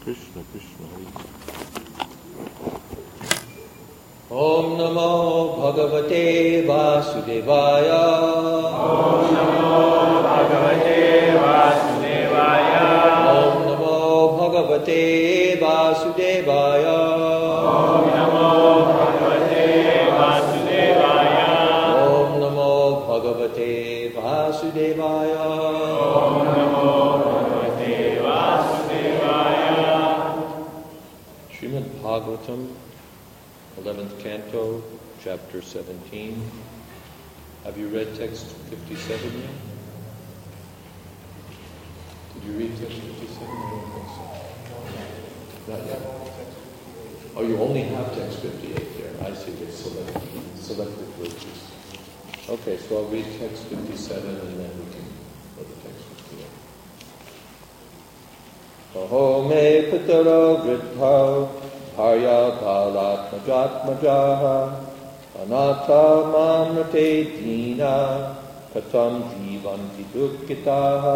Krishna Krishna Hare. Om Namo Bhagavate Vasudevaya. Om Namo Bhagavate Vasudevaya. Om Namo Bhagavate Vasudevaya. Om Namo Bhagavate Vasudevaya. Om Namo Bhagavate Vasudevaya. Om Namo Bhagavate Vasudevaya. Srimad Bhagavatam, 11th Canto, Chapter 17. Have you read text 57 yet? Did you read text 57? I don't think so. Not yet. Oh, you only have text 58 there. I see. It's selected verses. Okay, so I'll read text 57 and then we can go to text 58. Aho me pitaro vritha Bharya balatmajatmajaha Anata mamrate dina Katam jivanti dukkitaha.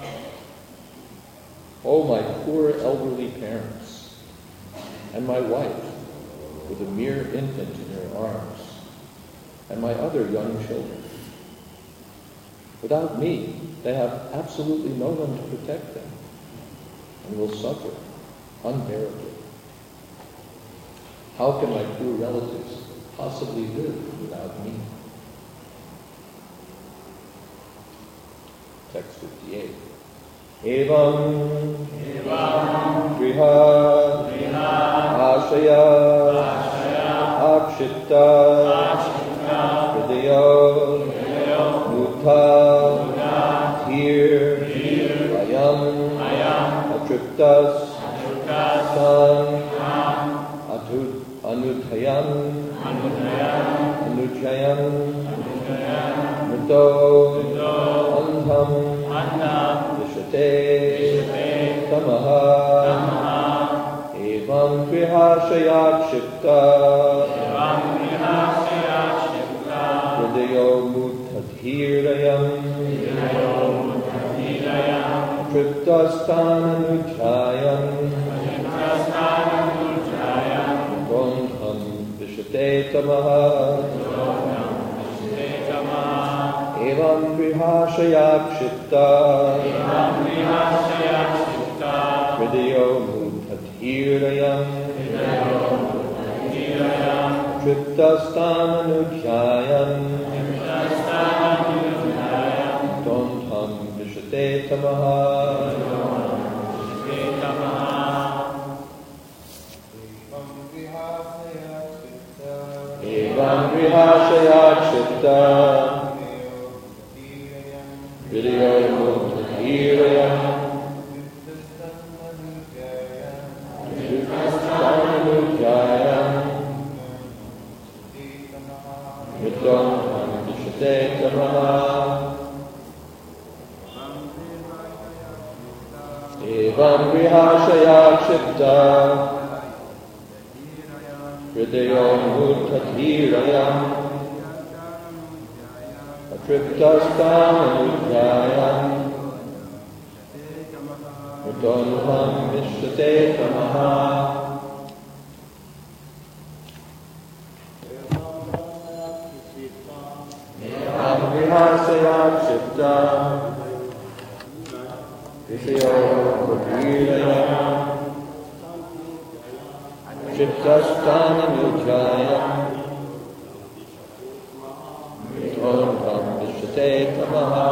Oh, my poor elderly parents, and my wife, with a mere infant in her arms, and my other young children. Without me, they have absolutely no one to protect them, and will suffer unbearably. How can my poor relatives possibly live without me? Text 58. Evam Griha Ashaya Akshita Hridayo Mutha Here Ayam Atriptas San Anudhayan Mito Andham Vishate Tamaha Evam Grihashayat Shikta Hridayo Mutadhirayam Triptastan Anujayam Gondham Vishate Tamaha Evam Grihashayat Shikta Hridayo Mutadhirayam Triptastan Anujayam Gondham Vishate Tamaha. Evam Grihashayat Chitta Hridayo Mutadhirayam Triptastananujayam Mitam Vishate Tamaha. Evam Grihashayat Chitta Hridayo Mutadhirayam Atriptastananujayam Mudonham Vishate Tamaha. Evam Grihashayat Chitta Hridayo Mutadhirayam Triptastananujayam Mudonham Vishate Tamaha.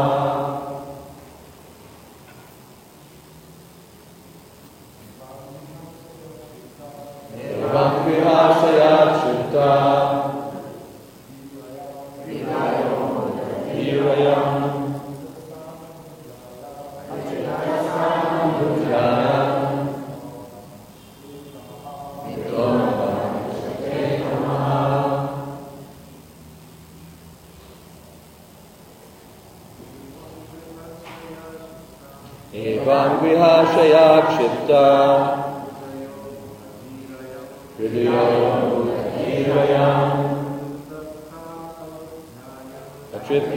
Evam Grihashayat Chitta Hridayo Mutadhirayam Triptastananujayam Evam Grihashayat Chitta Hridayo Mutadhirayam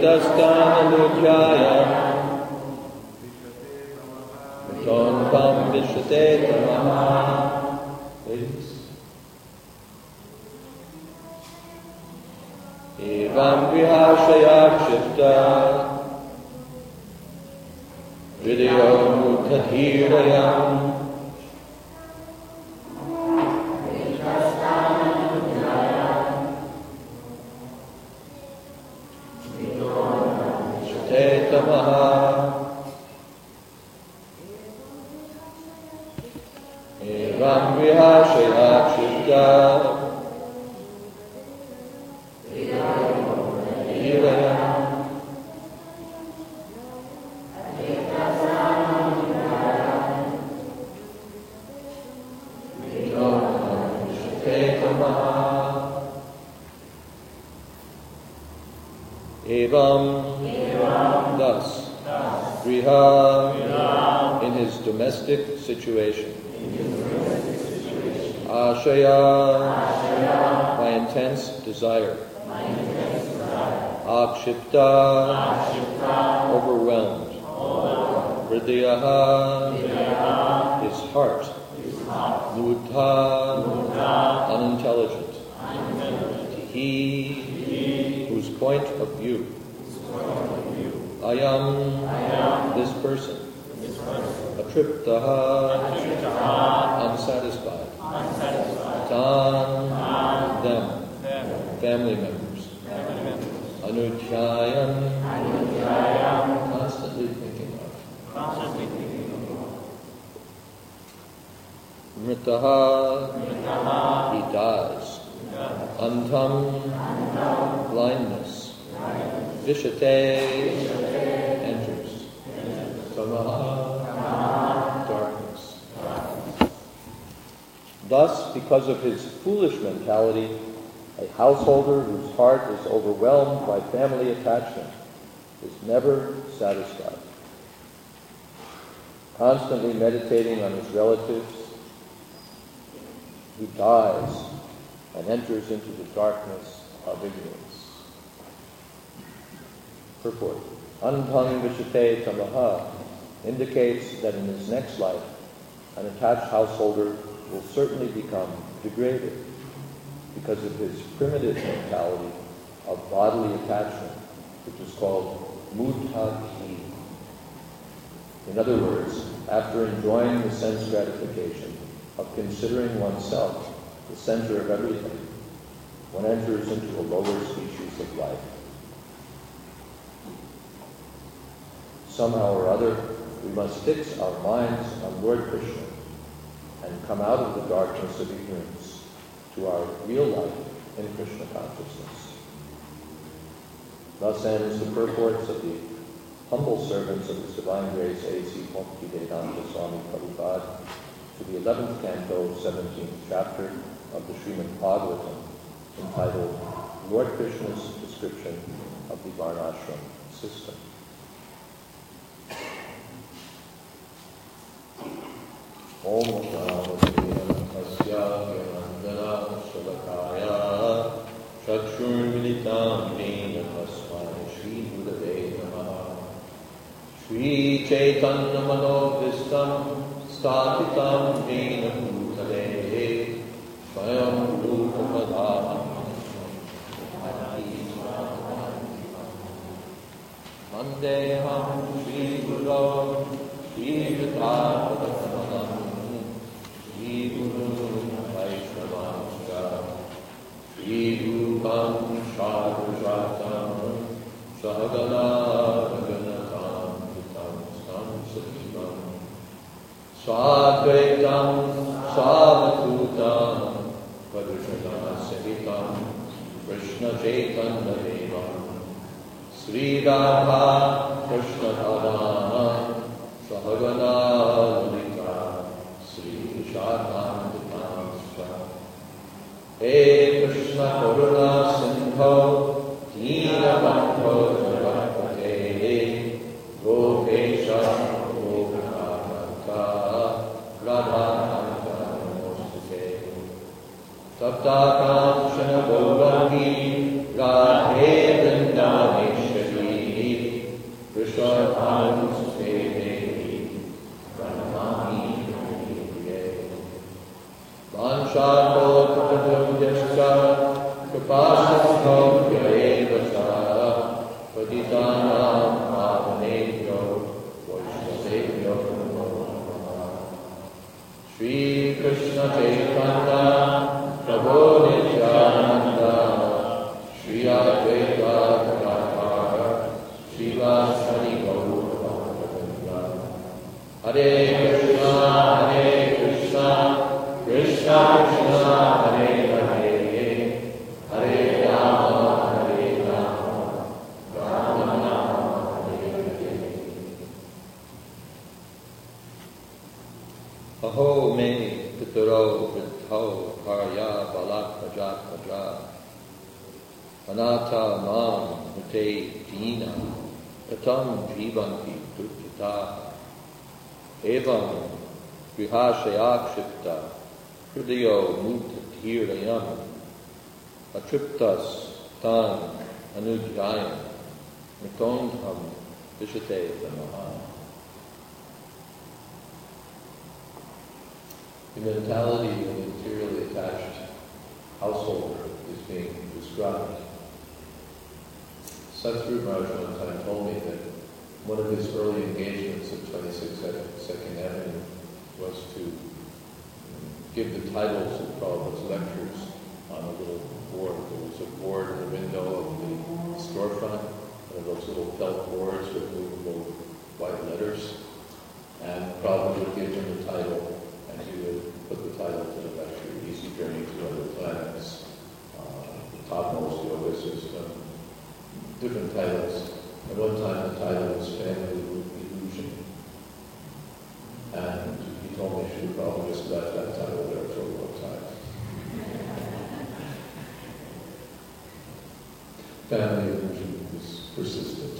Atriptastananujayam Mudonham Vishate Tamaha. Ladies. Evam Vihashaya Kshipta Vidya Mukhathirayam Vishate Tamaha. Evam Vihashaya Kshipta Thus, Griha, in his domestic situation, Ashaya, by intense desire, Akshipta, overwhelmed, Hridayaha, his heart, Mudha, unintelligent, He, whose point of view, Ayam, this person, Atriptaha, unsatisfied, Tan, them, family members, Anudhyayan, constantly thinking of, Mritaha, he dies, Antam, blindness, Vishate, enters, Tamaha, darkness. Thus, because of his foolish mentality, a householder whose heart is overwhelmed by family attachment is never satisfied. Constantly meditating on his relatives, he dies and enters into the darkness of ignorance. Purport. Antang Vishate Tamaha indicates that in his next life, an attached householder will certainly become degraded because of his primitive mentality of bodily attachment, which is called mudhaki. In other words, after enjoying the sense gratification of considering oneself the center of everything, one enters into a lower species of life. Somehow or other, we must fix our minds on Lord Krishna and come out of the darkness of ignorance to our real life in Krishna consciousness. Thus ends the purports of the humble servants of His Divine Grace A.C. Bhaktivedanta Swami Prabhupada to the 11th canto, 17th chapter of the Srimad Bhagavatam, entitled Lord Krishna's Description of the Varnashram System. Om Tasya Yamandana Shalakaya Chakshurmilitam Dena Tasmai Shri Gurave Namaha Shri Chaitanya Manovistam Statitam Dena Bhutale Swayam Rupamadam Vandeham Shri Guru Shri Guru Shri Guru Vaishnavascha Shri Rupam Shadrujatam Sahagana Bhaganatam Vitam Sam Sativam Swadvaitam Swavakutam Padrushana Sahitam Krishna Chaitanya Devam Sri Radha Krishna Bhavana Sahagana Lalita Sri Shadhanandamasa He Krishna Karuna Sindho Dina Bhakto Jagatpate Gopesha Gopinamanta Radhananta Namostate Tapta Kamshana Gaurangi Radhe Vrindavaneshwari Krishna Devi Pranamami Panchako Kapadundhyascha Kapasastho Yaevasa Patitanam Pavanebhyo Vaishnavebhyo Namo Namaha. Shri Krishna Chaitanya Prabhu Nityananda Shri Advaita Gadadhara Srila Sari Gaura Bhaktivinoda Hare Krishna Krishna Krishna Hare Hare Hare Rama Hare Rama Rama Rama Hare Hare. Aho me pitaro vritho parya balak bhajat bhaja anata mam mute dina katam jivanti dukkita evam grihashayakshipta hridayo mutadhirayam atriptas tan anujayam mitondham vishate namaha. The mentality of the materially attached householder is being described. Satguru Maharaj one time told me that one of his early engagements at 26 Second Avenue was to give the titles of Prabhupada's lectures on a little board. There was a board in the window of the storefront, one of those little felt boards with movable white letters, and Prabhupada would give him the title, and he would put the title to the lecture, Easy Journey to Other Planets, the Topmost Yoga System, different titles. At one time the title was Family Illusion. And he told me she would probably just left that title there for a long time. Family Illusion is persistent.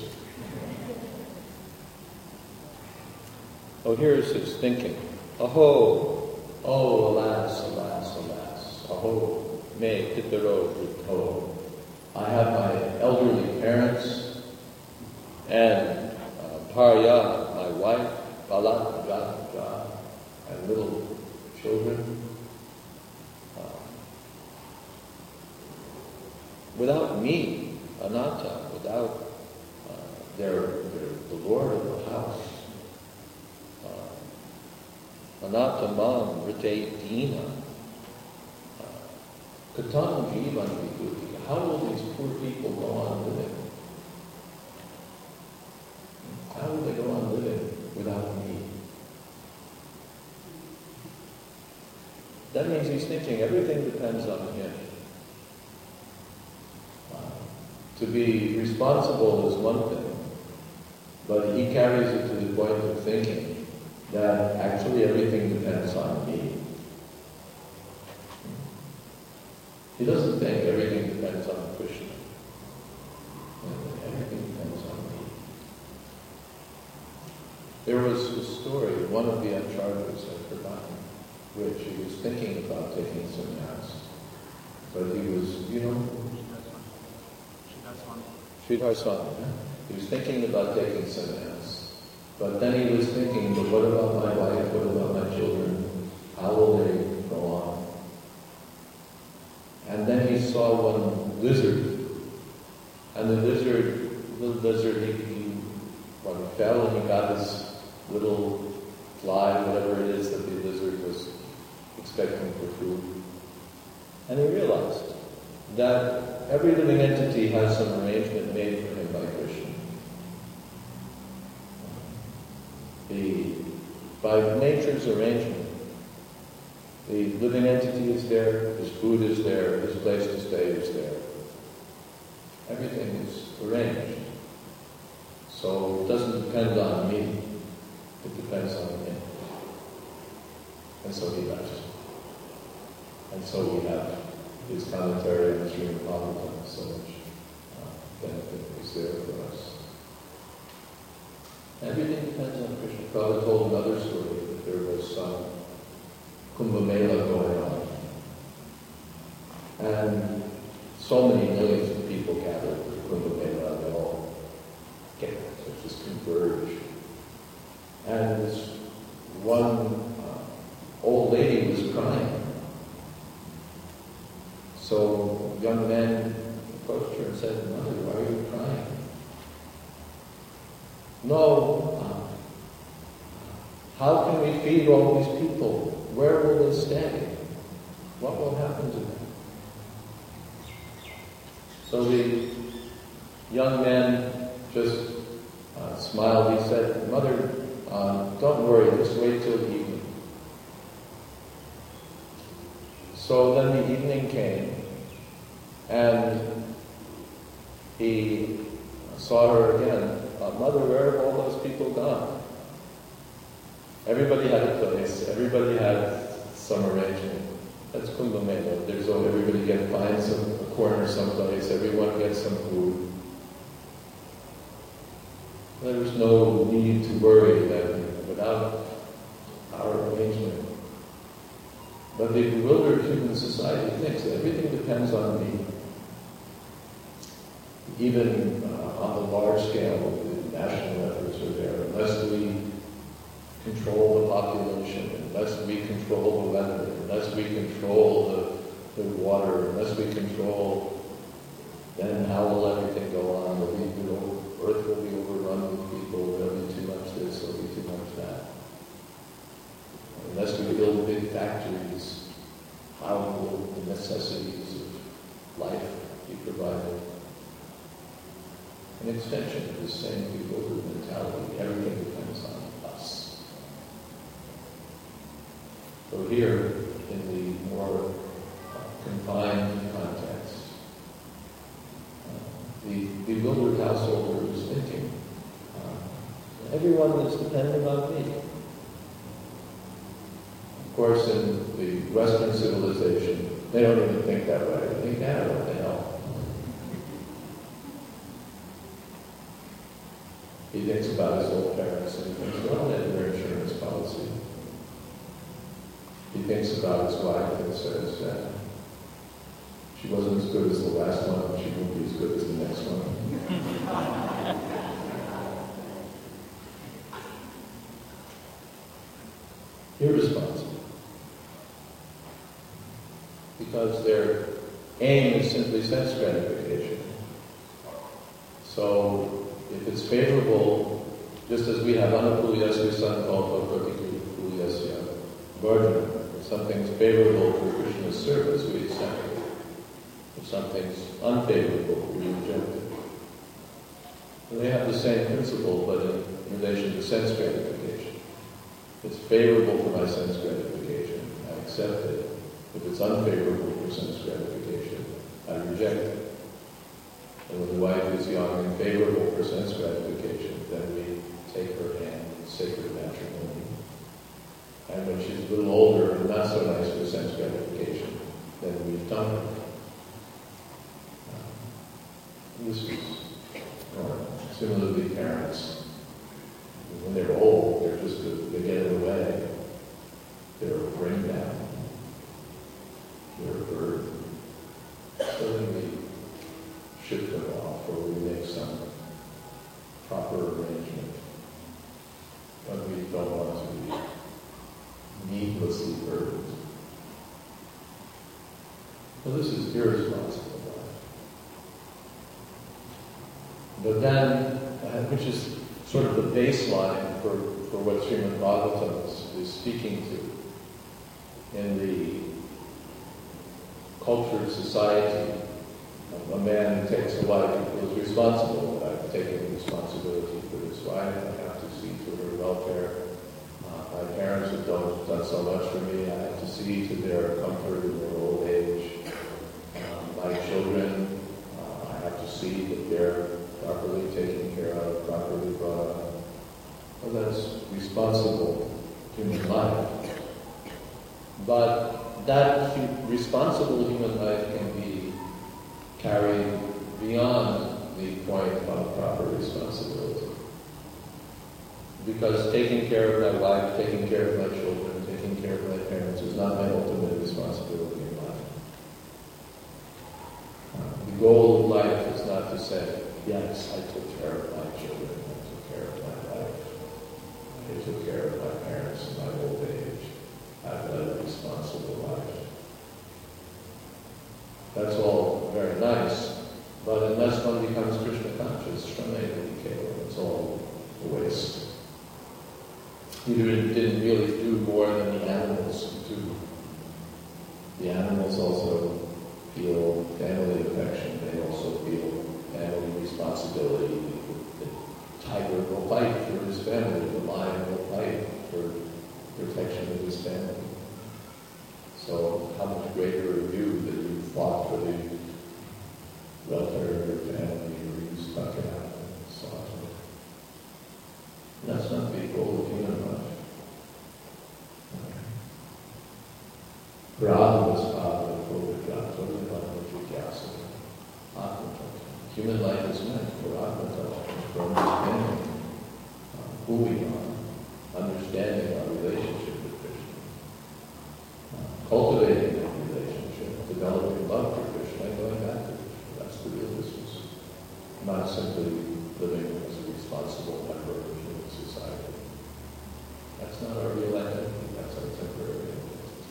Oh, here's his thinking. Aho! Oh, alas, alas, alas. Aho! Me pitaro vritho. I have my elderly parents and Parya, my wife, Balak, and little children. Without me, Anatta, without the Lord of the house, Anatta Mam Rite Dina, Katam Jivan Vikuti. How will these poor people go on living? How will they go on living without me? That means he's thinking everything depends on him. To be responsible is one thing, but he carries it to the point of thinking that actually everything depends on me. He doesn't think everything depends on Krishna. Everything depends on me. There was a story, one of the Acharyas, I've forgotten which, he was thinking about taking sannyas. But he was, Sridhar Swami. He was thinking about taking sannyas. But then he was thinking, but what about my wife? What about my children? How will they go on? And then he saw one lizard. And the little lizard, he fell and he got his little fly, whatever it is that the lizard was expecting for food. And he realized that every living entity has some arrangement made for him by Krishna. By nature's arrangement, the living entity is there, his food is there, his place to stay is there. Everything is arranged. So it doesn't depend on me, it depends on him. And so he left. And so we have his commentary on Srimad Bhagavatam, so much benefit is there for us. Everything depends on Krishna. Prabhupada told another story that there was some Kumbh Mela going on. And so many millions of people gathered for Kumbh Mela, they all just converge. And this one old lady was crying. no, how can we feed all these people? Where will they stay? What will happen to them? So the young man just smiled. He said, Mother, don't worry, just wait till the evening. So then the evening came, and he saw her again. Mother, where have all those people gone? Everybody had a place, everybody had some arrangement. That's Kumbh Mela. Everybody finds a corner someplace, everyone gets some food. There was no need to worry that without our arrangement. But the bewildered human society thinks that everything depends on me. Even on the large scale, the national efforts are there. Unless we control the population, unless we control the weather, unless we control the water, unless we control, then how will everything go on? Earth will be overrun with people, there'll be too much this, there'll be too much that. Unless we build big factories, how will the necessities of life be provided? An extension of the same bewildered mentality. Everything depends on us. So here, in the more confined context, the bewildered householder is thinking, everyone is depending on me. Of course, in the Western civilization, they don't even think that way. They think, what the hell? He thinks about his old parents and he thinks, well, they have their insurance policy. He thinks about his wife and says, she wasn't as good as the last one, she won't be as good as the next one. Irresponsible. Because their aim is simply sense gratification. So, if it's favorable, just as we have Anukuliyasya Sankalpa Pratikulyasya Varjana, if something's favorable for Krishna's service, we accept it. If something's unfavorable, we reject it. And they have the same principle, but in relation to sense gratification. If it's favorable for my sense gratification, I accept it. If it's unfavorable for sense gratification, I reject it. And when the wife is young and favorable for sense gratification, then we take her hand in sacred matrimony. And when she's a little older and not so nice for sense gratification, then we've done her. This is similarly parents. When they're old, they get in the way. They're a bring down. They're a burden. So then we ship them off, or we make some proper arrangement. But we don't want to be needlessly burdened. Well, this is irresponsible. But then, which is sort of the baseline for what Srimad Bhagavatam is speaking to. In the cultured society, a man who takes a wife, he feels responsible, that I've taken responsibility for this wife, I have to see to her welfare. My parents have done so much for me, I have to see to their comfort in their old age. My children, I have to see that they're properly taken care of, properly brought up. Well, that's responsible human life. But that responsible human life can be carried beyond the point of proper responsibility. Because taking care of my wife, taking care of my children, taking care of my parents is not my ultimate responsibility in life. The goal of life is not to say, yes, I took care of my children, I took care of my wife, I took care of my parents in my old age, I've led a responsible life. That's all very nice, but unless one becomes Krishna conscious, Shramaya Kevalam, it's all a He didn't really do more than the animals do. The animals also feel family affection. They also feel family responsibility. The tiger will fight for his family. The lion will fight for protection of his family. So how much greater are you that you fought for the welfare of your family, or you stuck it out and saw to it? That's not the goal of human life. Brahma's father human life is meant for Atma-touching, for understanding who we are, understanding our relationship with Krishna, cultivating that relationship, developing love for Krishna, and going back to Krishna. That's the real business. Not simply living as a responsible member of human society. That's not our real identity, that's our temporary identity.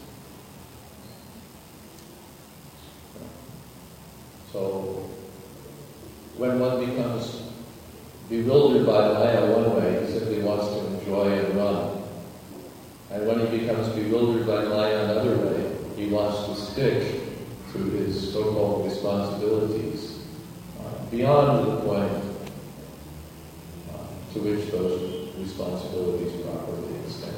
So, when one becomes bewildered by Maya one way, he simply wants to enjoy and run. And when he becomes bewildered by Maya another way, he wants to stick to his so-called responsibilities beyond the point to which those responsibilities properly extend.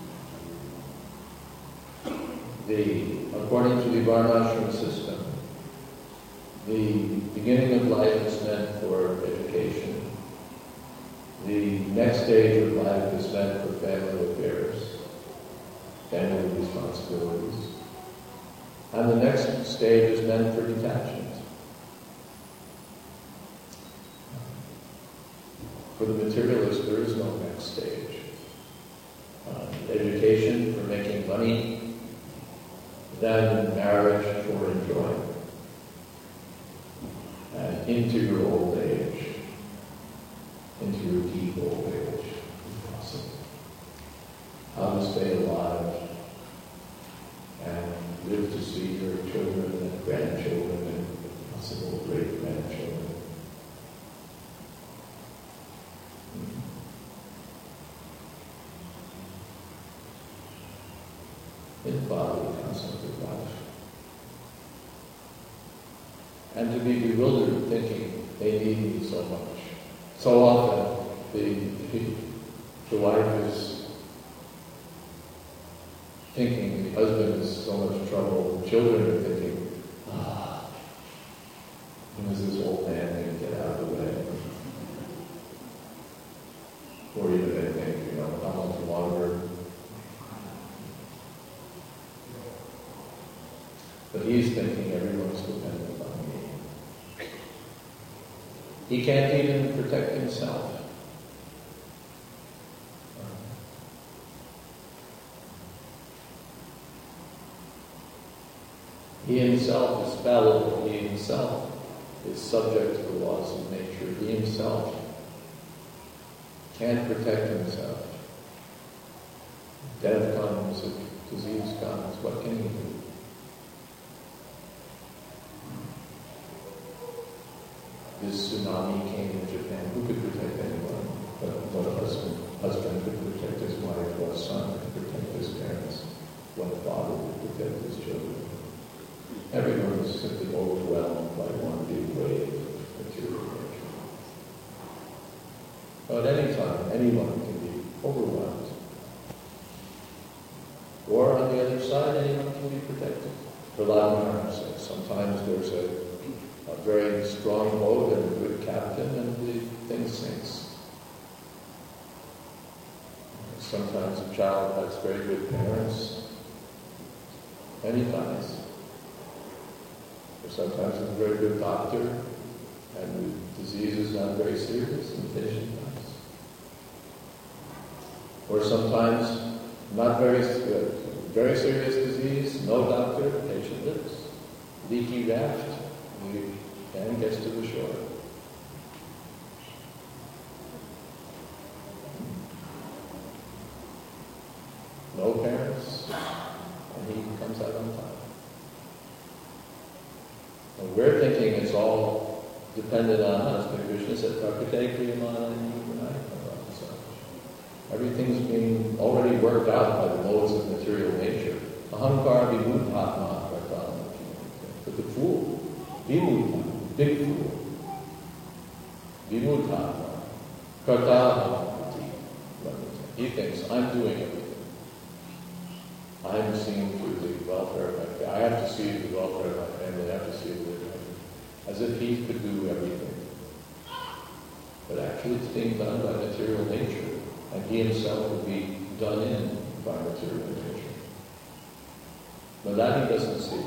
According to the Varnashram system, the beginning of life is meant for education. The next stage of life is meant for family affairs, family responsibilities. And the next stage is meant for detachment. For the materialist, there is no next stage. Education for making money, then marriage for enjoyment. And into your old age, into your deep old age, if possible. How to stay alive and live to see your children and grandchildren and, if possible, great-grandchildren. Embody the concept of life. And to be bewildered thinking they need me so much. So often the wife is thinking the husband is so much trouble, the children are thinking, when is this old man going to get out of the way? Or even they think, how much longer? But he's thinking everyone's dependent on me. He can't even protect himself. He himself is fallible. He himself is subject to the laws of nature. He himself can't protect himself. Death comes, a disease comes. What can he do? This tsunami came in Japan. Who could protect anyone? What a husband could protect his wife, what son could protect his parents, what father could protect his children. Everyone was simply overwhelmed by one big wave of material nature. But at any time, anyone can be overwhelmed. Or on the other side, anyone can be protected. Prahlad Maharaj says sometimes there's a very strong boat and a good captain, and the thing sinks. Sometimes a child has very good parents, and he dies. Or sometimes a very good doctor, and the disease is not very serious, and the patient dies. Or sometimes not very serious disease, no doctor, patient lives. Leaky raft, and gets to the shore. No parents, and he comes out on top. And we're thinking it's all dependent on us, but Krishna said, Prakritya Kriyamana Everything's being already worked out by the laws of material nature. Ahankara vimuthatma karta. But the fool, vimuthatma, big fool, vimuthatma karta. He thinks, I'm doing everything. I'm seeing to the welfare of my family. I have to see to the welfare of my family. I have to see to the as if he could do everything. But actually it's being done by material nature. And he himself would be done in by material nature. But that he doesn't see.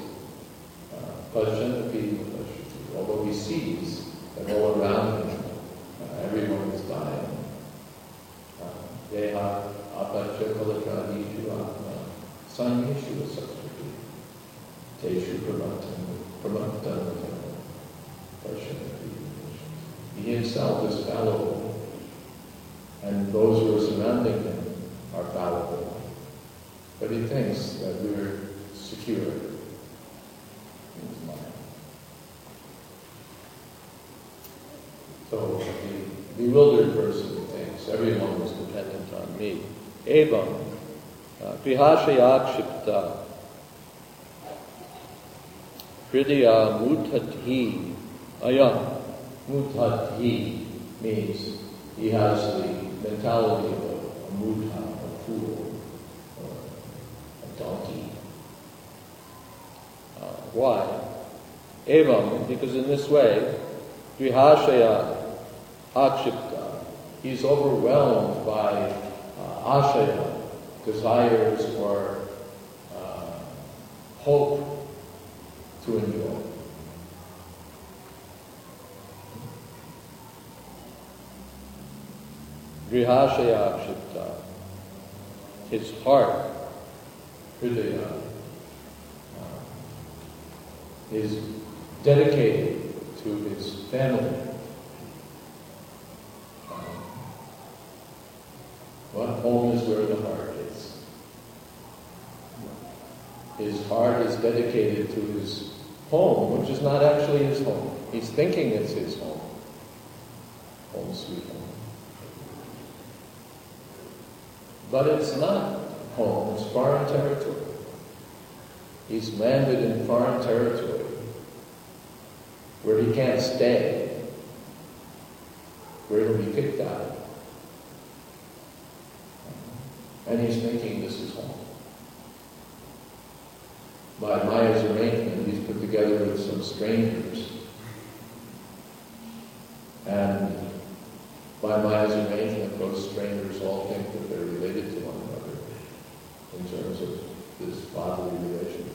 Although he sees that all around him, everyone is dying. Deha apaccha kalakadishu atma sanyeshu asasrati teshu pramattam he himself is fallible, and those who are surrounding him are fallible. But he thinks that we're secure in his mind. So the bewildered person thinks everyone is dependent on me. Evam grihashayakshipta hridaya mutati ayam. Mutati means he has the mentality of a mutha, a fool, or a donkey. Why? Evam, because in this way, Grihashaya akshipta, he's overwhelmed by ashaya, desires or hope to enjoy. Grihashaya akshipta, his heart, hridaya, is dedicated to his family. Home is where the heart is. His heart is dedicated to his home, which is not actually his home. He's thinking it's his home. Home sweet home. But it's not home, it's foreign territory. He's landed in foreign territory where he can't stay, where he'll be kicked out. And he's thinking this is home. By Maya's arrangement, he's put together with some strangers. And by Maya's arrangement, those strangers all think that they're related to one another in terms of this bodily relationship.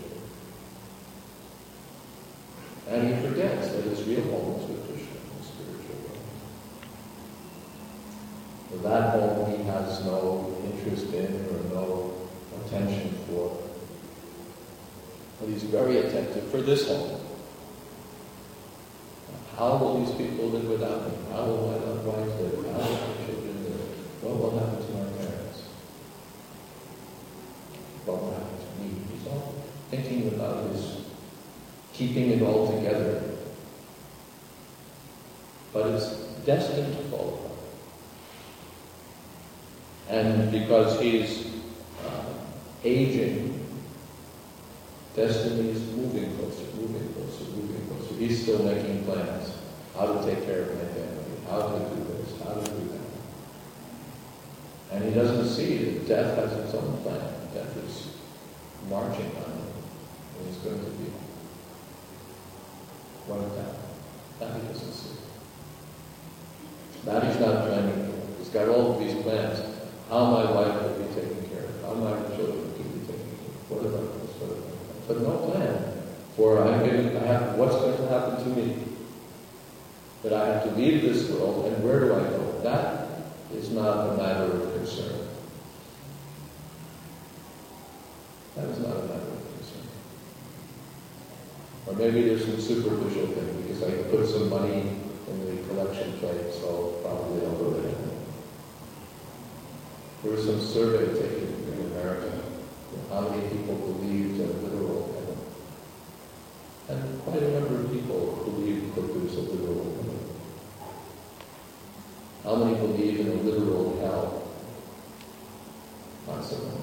And he forgets that his real home is with Krishna in the spiritual world. For that home he has no interest in or no attention for. But he's very attentive for this home. How will these people live without me? How will my loved wife live? How will my children live? What will happen to my parents? What will happen to me? He's all thinking about his keeping it all together. But it's destined to fall apart. And because he's aging, destiny is moving closer, moving closer, moving closer. He's still making plans. How to take care of my family, how to do this, how to do that. And he doesn't see that death has its own plan. Death is marching on him. And he's going to be wiped out. That he doesn't see. That he's not planning for. He's got all of these plans. How my wife will be taken care of, how my children will be taken care of, what about this, what about that. But no plan for what's going to happen to me. That I have to leave this world, and where do I go? That is not a matter of concern. That is not a matter of concern. Or maybe there's some superficial thing, because I put some money in the collection plate, so probably I'll go there. There was some survey taken in America, how many people believed in a literal heaven. And quite a number of people believed that there's a literal heaven. How many believe in a literal hell? pass away.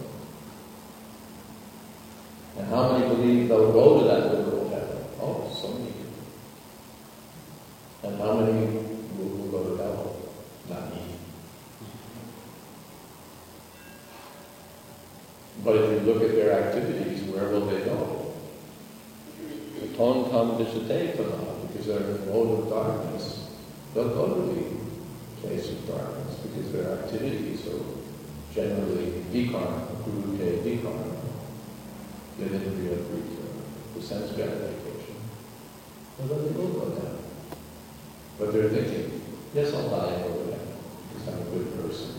And how many believe they'll go to that literal heaven? Oh, so many people. And how many will go to hell? Not me. But if you look at their activities, where will they go? Ton tam vishatena, because they're in the mode of darkness. They'll go to the place of darkness because their activities are generally vikarma, gurute vikarma, yadindriya prita, the sense gratification. Well, then they will go down. But they're thinking, yes, I'll die and go down because I'm a good person.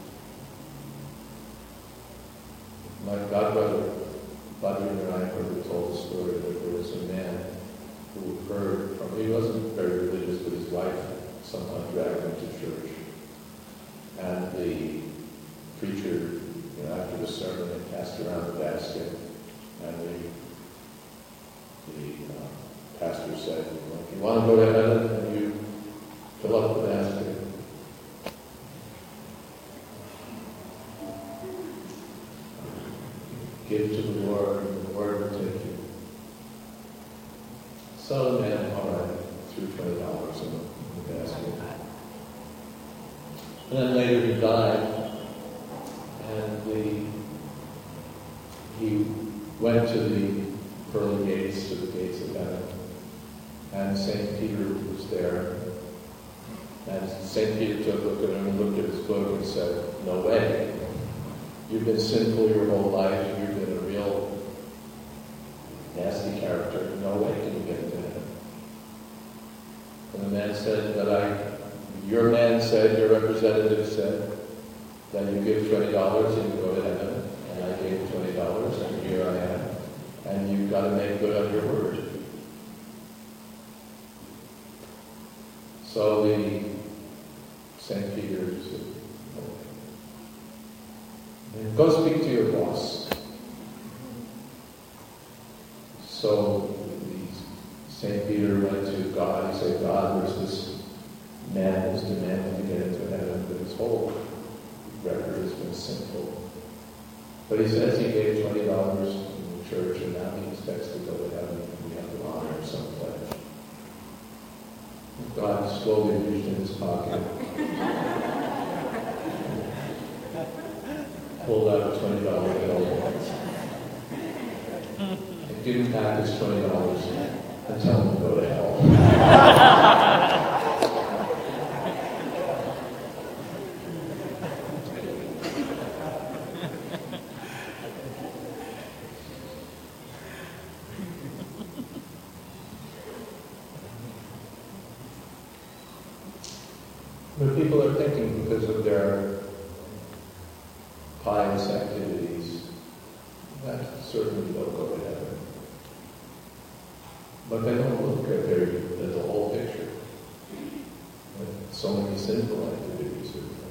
My godbrother, Badri Narayan, told the story that there was a man who heard from, he wasn't very religious, but his wife somehow dragged him to church. And the preacher, after the sermon, they passed around the basket, and the pastor said, if you want to go to heaven, then you fill up the basket. Give to the Lord, and the Lord will take you. So the man, all right, threw $20 in the basket. And then later he died, and he went to the pearly gates, to the gates of heaven, and St. Peter was there. And St. Peter took a look at him and looked at his book and said, no way. You've been sinful your whole life. You've been a real nasty character. No way can you get into heaven. And the man said, your man said, your representative said, that you give $20 and you go to heaven. And I gave $20 and here I am. And you've got to make good on your word. So St. Peter said, go speak to your boss. So St. Peter went to God. He said, God, there's this man who's demanding to get into heaven, but his whole record has been sinful. But he says he gave $20 in the church, and now he expects to go to heaven, and we have to honor him some pledge. God slowly reached in his pocket, pulled out a $20 bill, and give him back his $20 and tell him to go to hell. But people are thinking, because of their pious activities, that certainly they'll go to heaven. But they don't look at the whole picture. With so many sinful activities.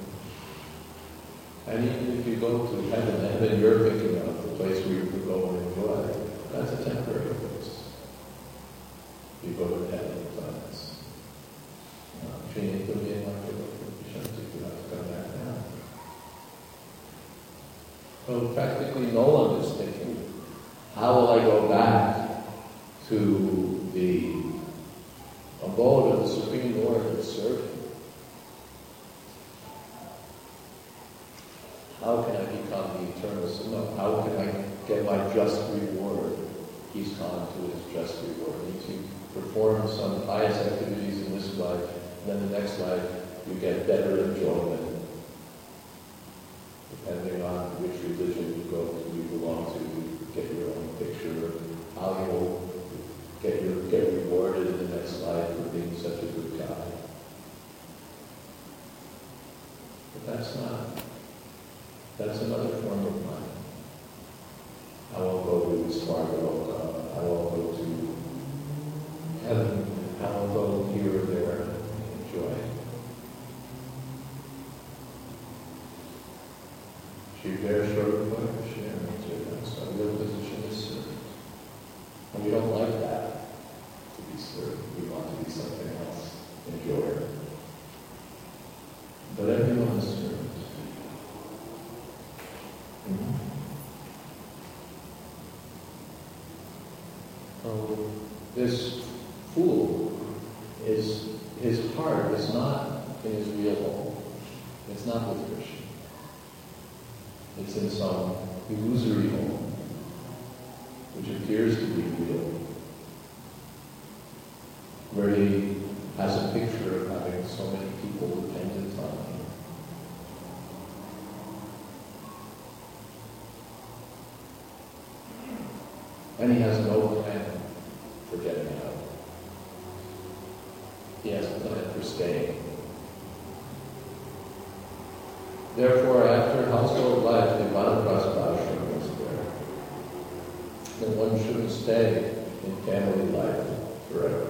And even if you go to heaven, and then you're thinking of the place where you could go and enjoy, that's a temporary place. You go to heaven, that's finito viene anche dopo, you have to come back down. So practically no one is thinking, how will I go back to the abode of the Supreme Lord and serve Him? How can I become the eternal Son? How can I get my just reward? He's gone to his just reward. He needs to perform some pious activities in this life, and then the next life you get better enjoyment. Depending on which religion you belong to, you get your own picture of how you'll get rewarded in the next life for being such a good guy. But that's another form of mind. I won't go to Svargaloka, I won't go to heaven, I won't go here or there and enjoy. Shivir Shurva, so our real position is servant. And we don't like that, to be served. We want to be something else, enjoyer. But everyone is servant. So this fool his heart is not in his real home. It's not with Krishna. It's in some illusory home, which appears to be real, where he has a picture of having so many people dependent on him. And he has no plan for getting out. He has a plan for staying. Therefore, after household life, the Vanaprastha ashram was there. Then one shouldn't stay in family life forever.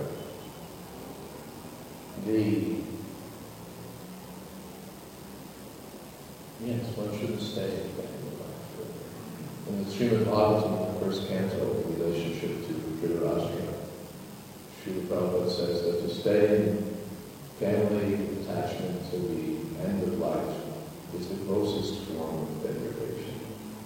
One shouldn't stay in family life forever. In the Srimad Bhagavatam, the first canto, the relationship to Dhritarashtra, Srila Prabhupada says that to stay in family attachment till the end of life is the grossest form of degradation.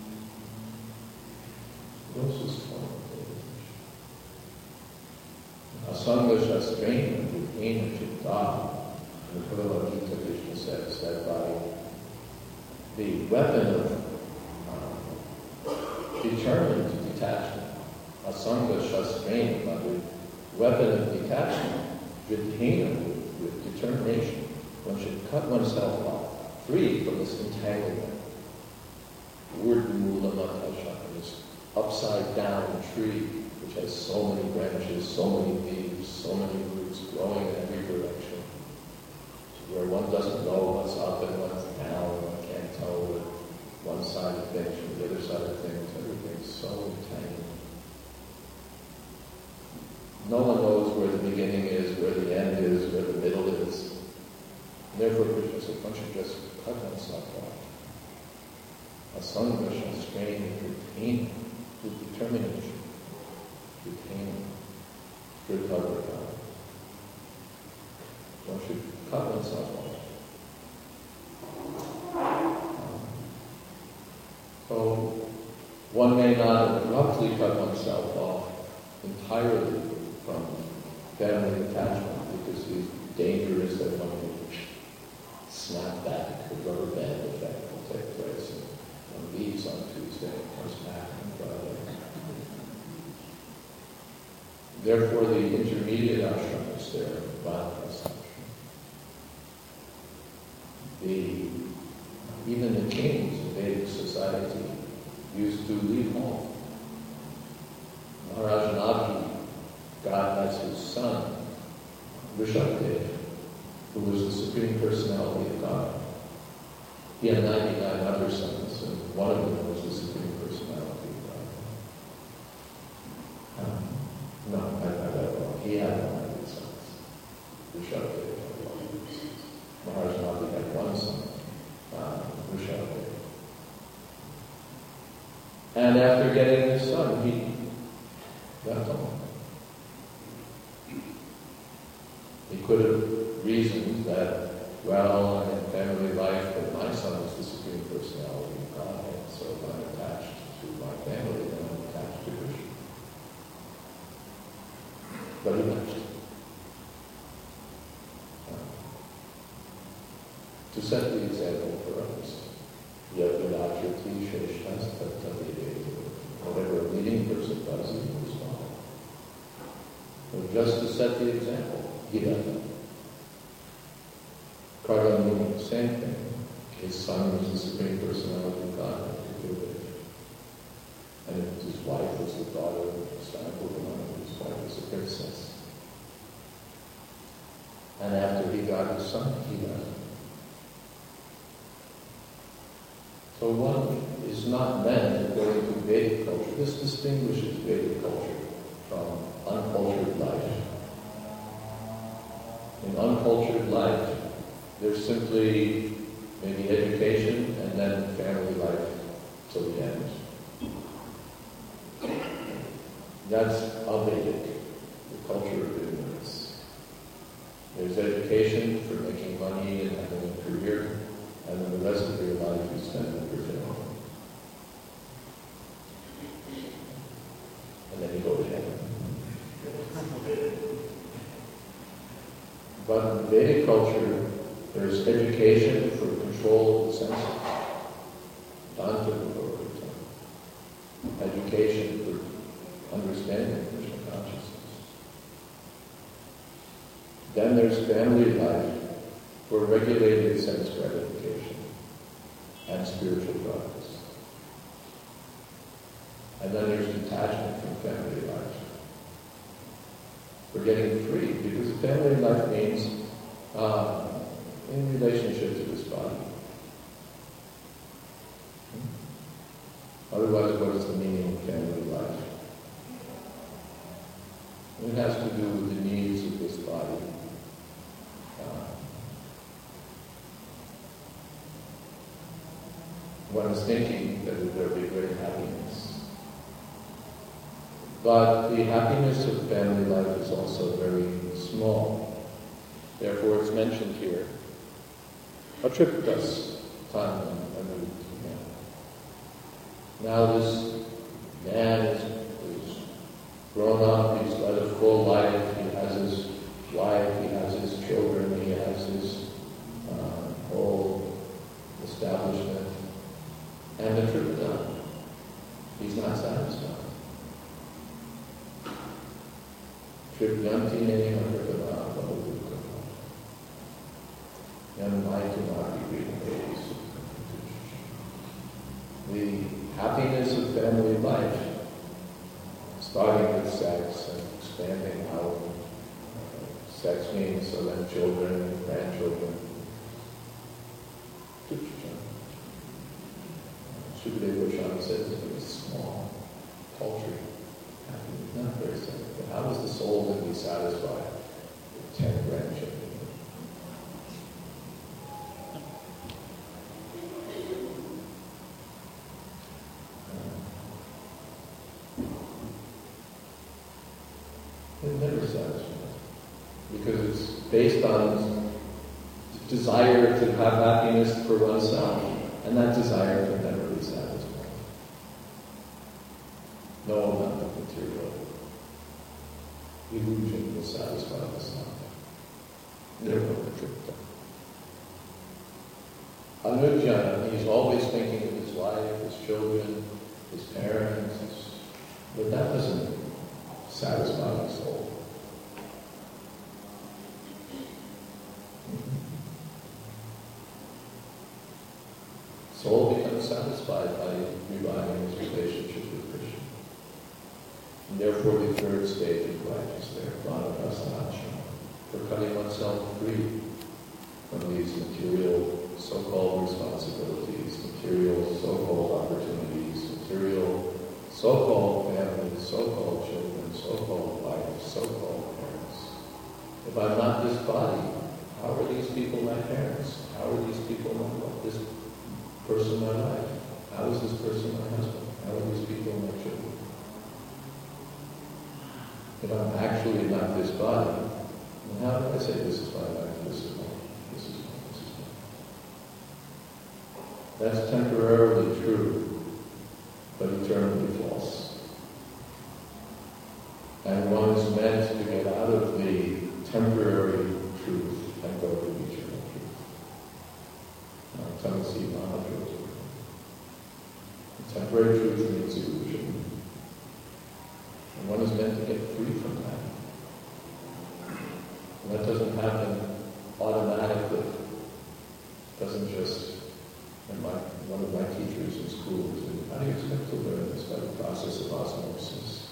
Grossest form of degradation. Asanga shastrena vipena chitta. The Bhagavad Gita Krishna says that by the weapon of determined detachment, asanga shastrena, by the weapon of detachment, vipena, with determination, one should cut oneself off, free from this entanglement. The word mula matasha, this upside down tree which has so many branches, so many leaves, so many roots growing in every direction, where one doesn't know what's up and what's down, one can't tell one side of things from the other side of things, everything's so entangled. No one knows where the beginning is, where the end is, where the middle is. And therefore, Krishna said, one should just cut oneself off. Asanga shastrena vipena, with determination, vipena, Dhritarashtra. One should cut oneself off. So, one may not abruptly cut oneself off entirely from family attachment, because the danger is that one will snap back, the rubber band effect will take place, and one leaves on Tuesday and comes back on Friday. Therefore, the intermediate ashram is there, Vanaprastha ashram. Even the kings of Vedic society used to leave home. Maharaj Nagi got as his son Rishabdev, who was the Supreme Personality of God. He had 99 other sons, and one of them was the Supreme Personality of God. No, I got that wrong. He had 100 sons. Rishabdev had 100 sons. Maharaj Nagi had one son, Rishabdev. And after getting his son, he left home. He could have reasoned that, well, I'm in family life, but my son is the Supreme Personality of God, and so if I'm attached to my family, then I'm attached to Krishna. But he left. To set the example for others. Yadvidachrati sheshtas tattadideti. Whatever a leading person does, he will follow. But just to set the example, he doesn't. Karlamuni, same thing. His son was the Supreme Personality of God. And his wife was the daughter of Sanapurvamana, his wife was a princess. And after he got his son, he left. So one is not meant, according to Vedic culture. This distinguishes Vedic culture from uncultured life. In uncultured life, there's simply maybe education and then family life till the end. That's Avedic, the culture of ignorance. There's education for making money and having a career, and then the rest of your life you spend with your family. And then you go to heaven. But in Vedic culture, there's education for control of the senses. Education for understanding Krishna consciousness. Then there's family life for regulated sense gratification and spiritual progress. And then there's detachment from family life. For getting free, because family life means in relationship to this body. Otherwise, what is the meaning of family life? It has to do with the needs of this body. One is thinking that there will be great happiness. But the happiness of family life is also very small. Therefore, it's mentioned here. Atriptas, time and now this man is grown up, he's led a full life, he has his wife, he has his children, he has his whole establishment. And the Tripta, he's not satisfied. Tripyanti nena tripana bhavudukha. Yanmaitunati days. The happiness of family life, starting with sex and expanding out. Sex means so then children and grandchildren. Shukadeva Goswami says it's very small, paltry, happiness, not very significant. How is the soul going to be satisfied with 10 grandchildren? It never satisfies, because it's based on desire to have happiness for oneself, and that desire can never be satisfied. No amount of material illusion will satisfy the self. Never the Tripta. Anujjana, he's always thinking of his wife, his children, his parents, but that doesn't satisfy the soul. Soul becomes satisfied by reviving his relationship with Krishna. And therefore the third stage of life is there, Vanadasanacha, for cutting oneself free from these material so-called responsibilities, material so-called opportunities, material so-called family, so-called children, so-called wife, so-called parents. If I'm not this body, how are these people my parents? How are these people this person my life? How is this person my husband? How are these people my children? If I'm actually not this body, then how do I say this is my life, this is my life, this is my life, this is my life? That's temporarily true, but eternally false. And one is meant to get out of the temporary truth and go to eternal truth. Tamasi Mahaprabhu. Temporary truth means illusion. And one is meant to get free from that. And that doesn't happen automatically. It doesn't just, one of my teachers in school said, how do you expect to learn this by the process of osmosis?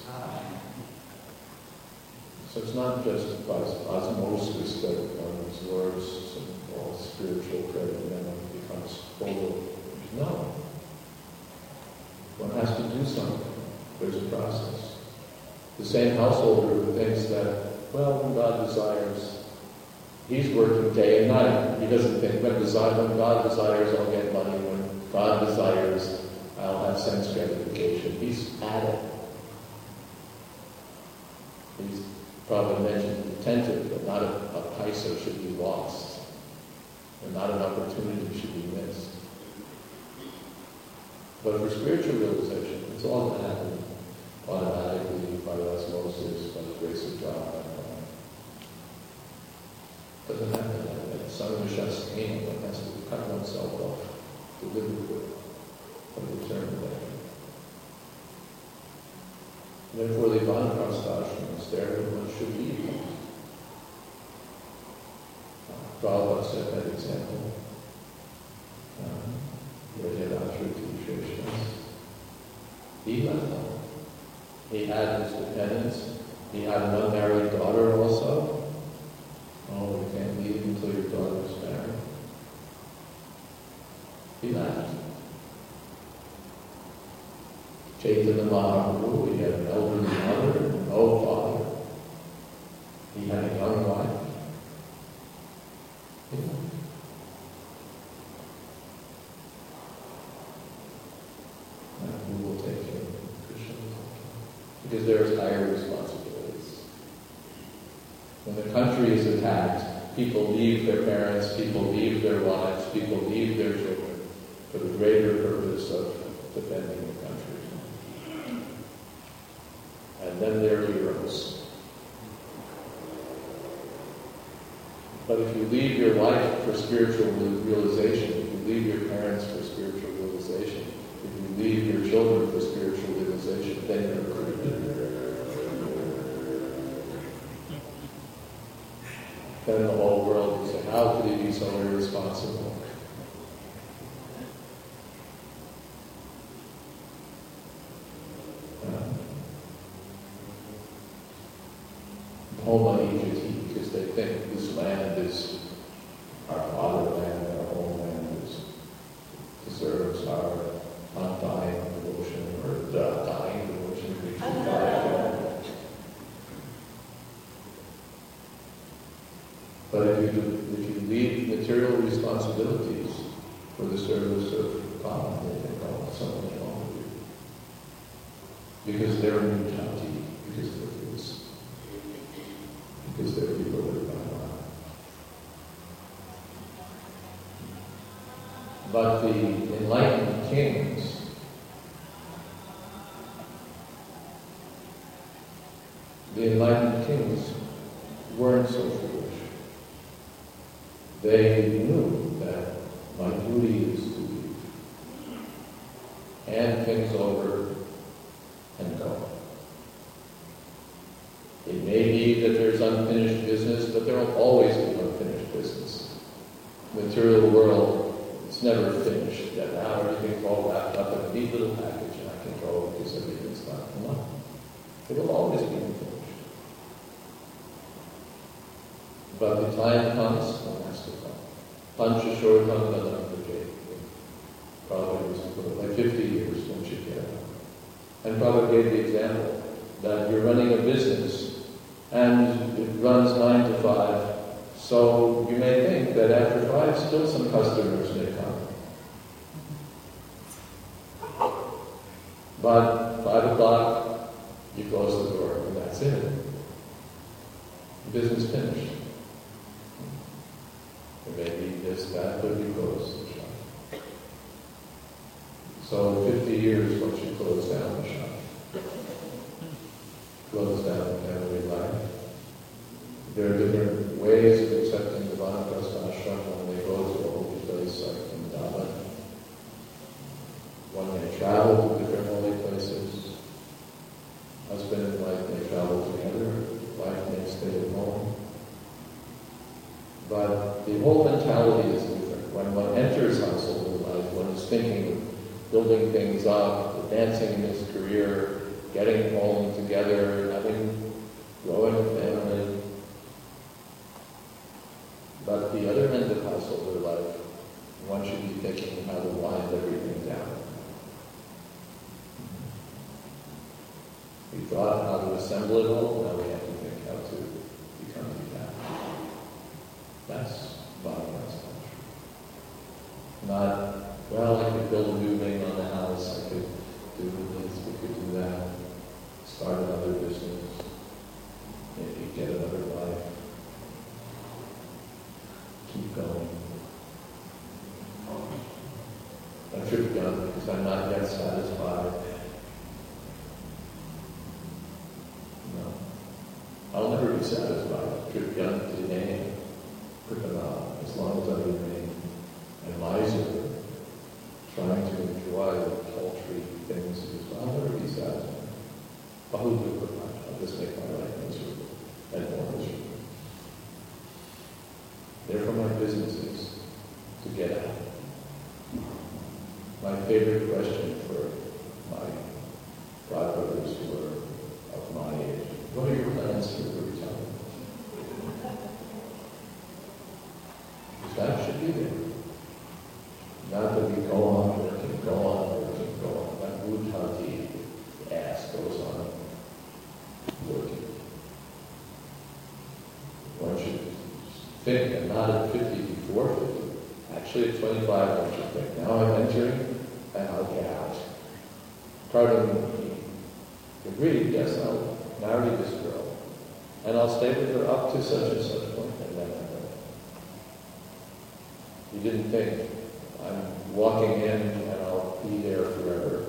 So it's not just by osmosis that one absorbs all spiritual credit and then one becomes full. No. One has to do something. There's a process. The same householder who thinks that, well, when God desires, he's working day and night. He doesn't think, when God desires, I'll get money. When God desires, I'll have sense gratification. He's at it. He's probably mentioned attentive, but not a paisa should be lost. And not an opportunity should be missed. But for spiritual realization, it's all going to happen automatically by osmosis, by the grace of God. Doesn't happen that way. Sarvashasthena, one has to cut oneself off deliberately from the term of that. Therefore, the Vanaprastha is there and one should leave. Prabhupada set that example. He left home. He had his dependents. He had an unmarried daughter also. Oh, you can't leave until your daughter is married. He left. Chaitanya Mahaprabhu, he had an elderly mother, no father. He had a young wife. He left. And who will take care of Krishna? Because there's higher responsibilities. When the country is attacked, people leave their parents, people leave their wives, people leave their children for the greater purpose of defending the country. And then they're heroes. But if you leave your life for spiritual realization, if you leave your parents for spiritual realization, if you leave your children for spiritual realization, then you're a criminal. Then the whole world will say, how could he be so irresponsible? Because they think this land is our fatherland, our homeland, deserves our undying devotion, or the dying devotion we should die. But if you leave material responsibilities for the service of God, they think, oh, something's wrong with you. Because they're mentality, because they're fools. Because they're people that are by God. But the enlightened kings, weren't so foolish. They knew that my duty is to leave. Hand things over and go. It may be that there's unfinished business, but there will always be unfinished business. Material world, it's never finished. That now everything's all wrapped up in a neat little package and I can go because everything's not enough. It will always be unfinished. But the time comes when it has to come. Pancha Shoratam Danam Prabhupada used to put it like 50 years once you get it. And Prabhupada gave the example that you're running a business and it runs 9 to 5. So you may think that after 5 still some customers may come. But 5 o'clock, you close the door and that's it. The business finished. There may be this, that, but you close the shop. So 50 years once you close down the shop. Close down family life. There are different ways of accepting the Vanaprastha ashram when they go to a holy place like Vrindavan. One may travel to different holy places. Husband and wife may travel together. Wife may stay at home. But the whole mentality is different. When one enters household life, one is thinking of building things up, advancing in his career, getting home together, growing a family. But the other end of householder life, one should be thinking how to wind everything down. We thought how to assemble it all, now we have to think how to become detached. That's Vanaprastha. Not, well, I could build a new wing on the house, I could do this, we could do that, start another business, maybe get another life, keep going. I should have done because I'm not yet satisfied. No. I'll never be satisfied. Tripyanti. I'll just make my life miserable and more miserable. Therefore my business is to get out. My favorite question for my godbrothers who are of my age, what are your plans for the retirement? That should be there. Not that we go on working, go on. That Bhutati ass goes on working. One should think, and not at 50 before 50. Actually at 25, one should think, now I'm entering, and I'll get out. Pardon, he agreed, yes, I'll marry this girl, and I'll stay with her up to such and such point, and then I'm going. He didn't think, I'm walking in and I'll be there forever.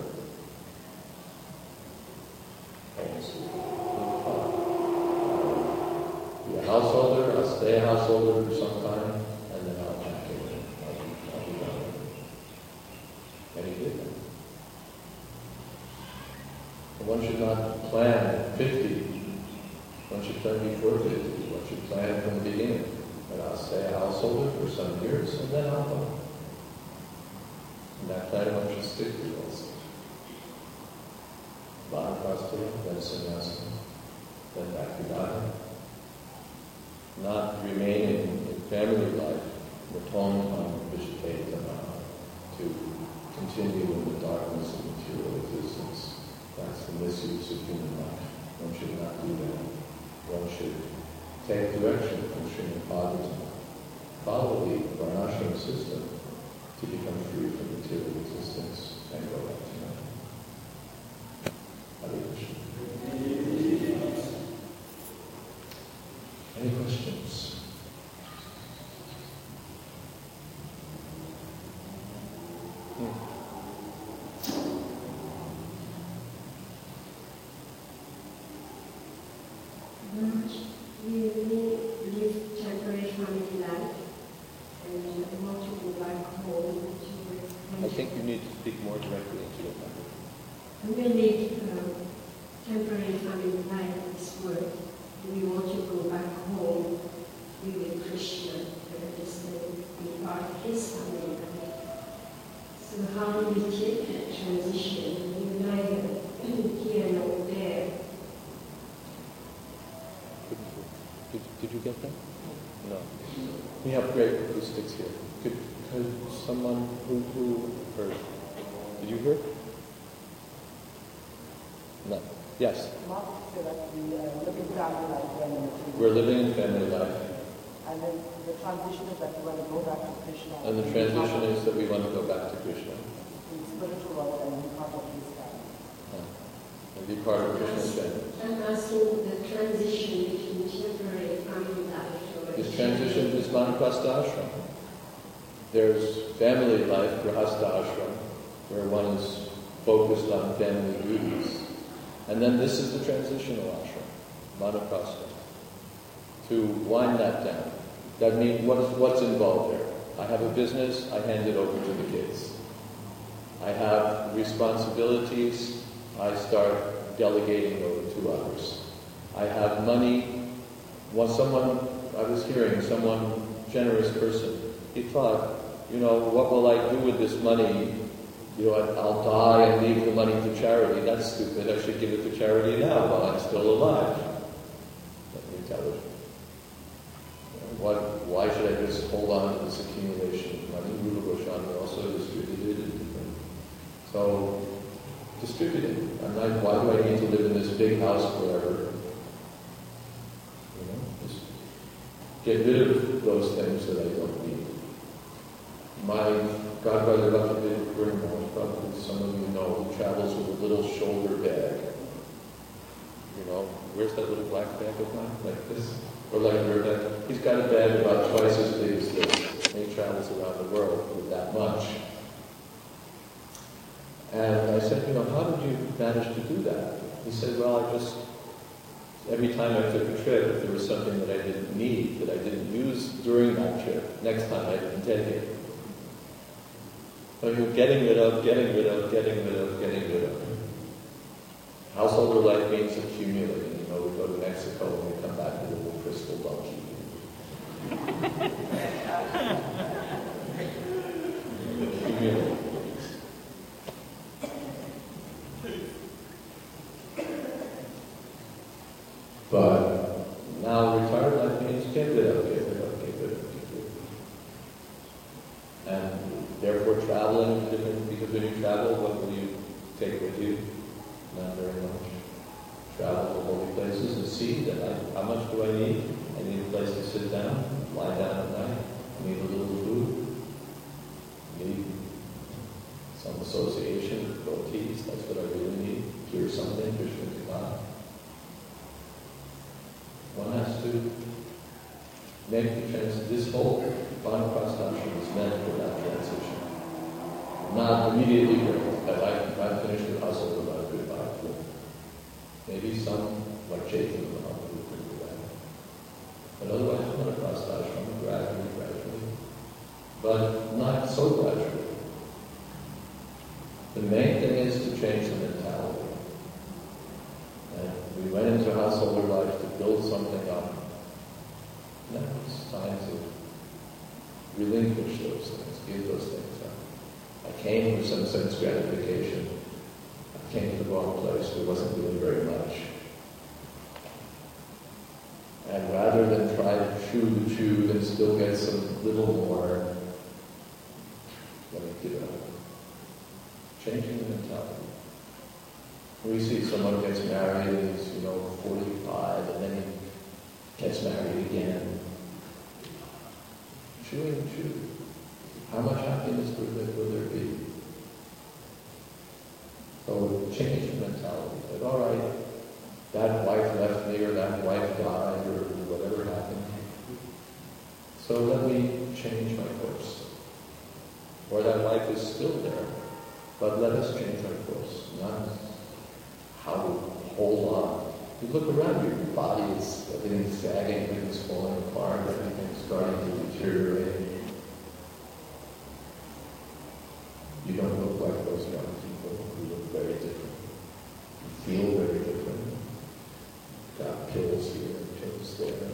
Be a householder, I'll stay a householder for some time, and then I'll jack in. I'll be done. And he did that. And one should not plan at 50. One should plan before 50. One should plan from the beginning. And I'll stay a householder for some years, and then I'll go. And that plan one should stick to also. Vanaprastha, then sannyasa, then bhakti-yoga. Not remaining in family life, matonam vishtetana, to continue in the darkness of material existence. That's the misuse of human life. One should not do that. One should take direction from Srimad Bhagavatam. Follow the varnashram system to become free from material existence and go back to God. Hare Krishna. Any questions? We live temporary family life and want to go back home to I think you need to speak more directly into it. we live temporary family life in this world. We want to go back home with Krishna and just be part of his family life. So how do we take that transition? We're neither here nor there. Did you get that? No. We have great acoustics here. Could someone who heard? Did you hear? No. Yes. We're living in family life. And then the transition is that we want to go back to Krishna. And the transition is that we want to go back to Krishna. In spiritual world and be part of his family. And be part of Krishna's family. I'm asking the transition between temporary family life. This transition is Vanaprastha ashram. There's family life, Grihastha ashram, where one is focused on family duties. And then this is the transitional ashram, Vanaprastha. To wind that down. That means what's involved there? I have a business, I hand it over to the kids. I have responsibilities, I start delegating over to others. I have money. I was hearing someone, generous person, he thought, what will I do with this money? I'll die and leave the money to charity. That's stupid. I should give it to charity now while I'm still alive. Let me tell you. Why should I just hold on to this accumulation of money? Rupa Goswami also distributed it. So, distributing. I'm not, why do I need to live in this big house forever? Just get rid of those things that I don't need. My godbrother Bhakti Gurmaj, probably some of you know, who travels with a little shoulder bag. Where's that little black bag of mine? Like this? Or like your bag? He's got a bag about twice as big as this. And he travels around the world with that much. And I said, how did you manage to do that? He said, well, every time I took a trip, if there was something that I didn't need, that I didn't use during that trip, next time I didn't take it. So you're getting rid of. Householder life means accumulating. You know, we go to Mexico and we come back with a little crystal donkey. Accumulating. But now retired life means get rid of, get rid of, get rid of, get rid of. And therefore traveling is different, because when you travel, what will you take with you? Not very much. Travel to holy places and see that how much do I need? I need a place to sit down, lie down at night. I need a little food. I need some association with devotees. That's what I really need. Hear something, Krishna to God. One has to make the transition. This whole Vanaprastha is meant for that transition. Not immediately great. I've finished the hustle without goodbye. Maybe some, like Jacob, would do that. But otherwise, Vanaprastha gradually. But not so gradually. The main thing is to change the mentality. And we went into householder life to build something up. Now it's time to relinquish those things, give those things up. I came for some sense gratification. I came to the wrong place. There wasn't really very much. And rather than try to chew the chew and still get some little more, let me give it up. Changing the mentality. We see someone gets married and he's, 45, and then he gets married again. Chewing and chew. How much happiness will there be? So change the mentality. Like, all right, that wife left me, or that wife died, or whatever happened. So let me change my course. Or that wife is still there, but let us change our course. Not how to hold on. You look around you, your body is, everything's sagging, everything's falling apart, everything's starting to deteriorate. You don't look like those young people who look very different. You feel very different. Got pills here and pills there.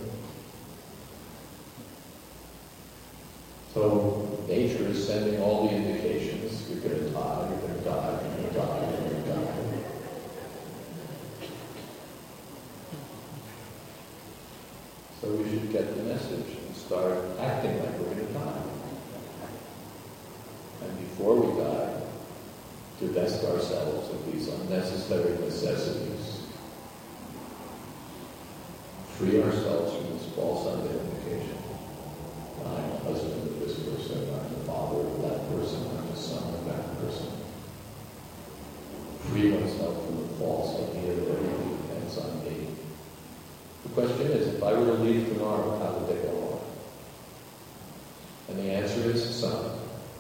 So nature is sending all the indications. You're going to die, you're going to die, you're going to die, you're going to die. So we should get the message and start acting like we're going to die. And before we die, divest ourselves of these unnecessary necessities. Free ourselves from this false identification. I'm a husband of this person, I'm the father of that person, I'm the son of that person. Free oneself from the false idea that everything depends on me. The question is, if I were to leave tomorrow, how would they go on? And the answer is some.